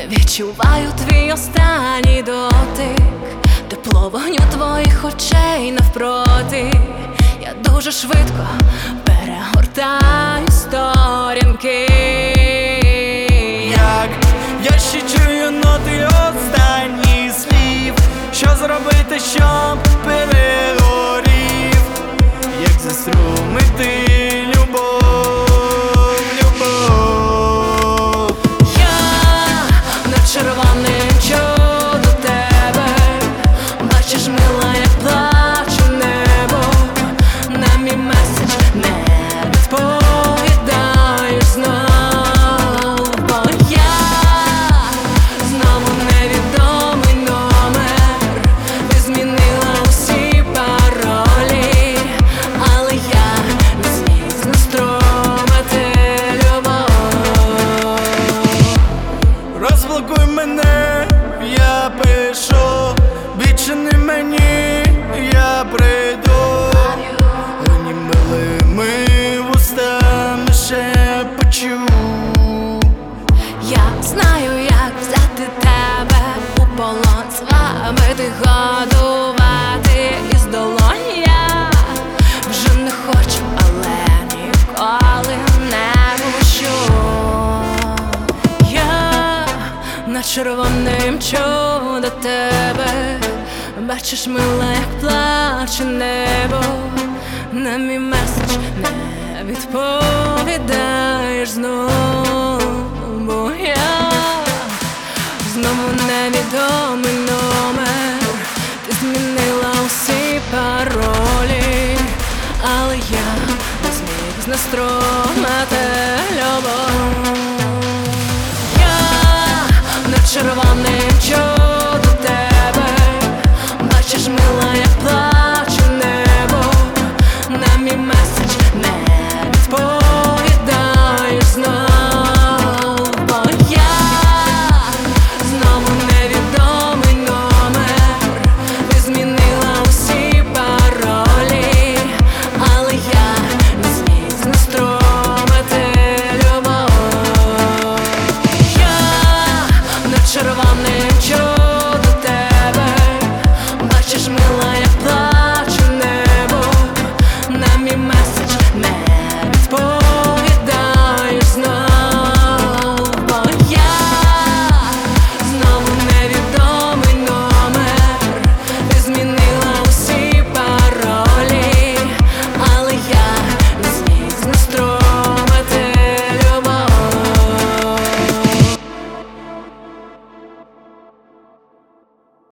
Відчуваю твій останній дотик, тепло вогню твоїх очей навпроти. Я дуже швидко перегортаю сторінки. Як я ще чую ноти останніх слів, що зробити, щоб перегорів, як заструмити любов, любов. Червоним чу до тебе, бачиш, мила, як плаче небо. На мій меседж не відповідаєш знов, бо я знову невідомий номер. Ти змінила усі паролі, але я не зміг знеструмити любов. Розблокуй мене, я пишу, більше не мені, я прийду. Лині милими вустами шепочу. Я знаю, як взяти тебе у полон, звабити, годувати із долонь. Я вже не хочу, але ніколи не пущу. На червоним чу до тебе, бачиш, мила, як плаче небо. На мій меседж не відповідаєш знову, бо я знову невідомий номер. Ти змінила усі паролі, але я не зміг знеструмити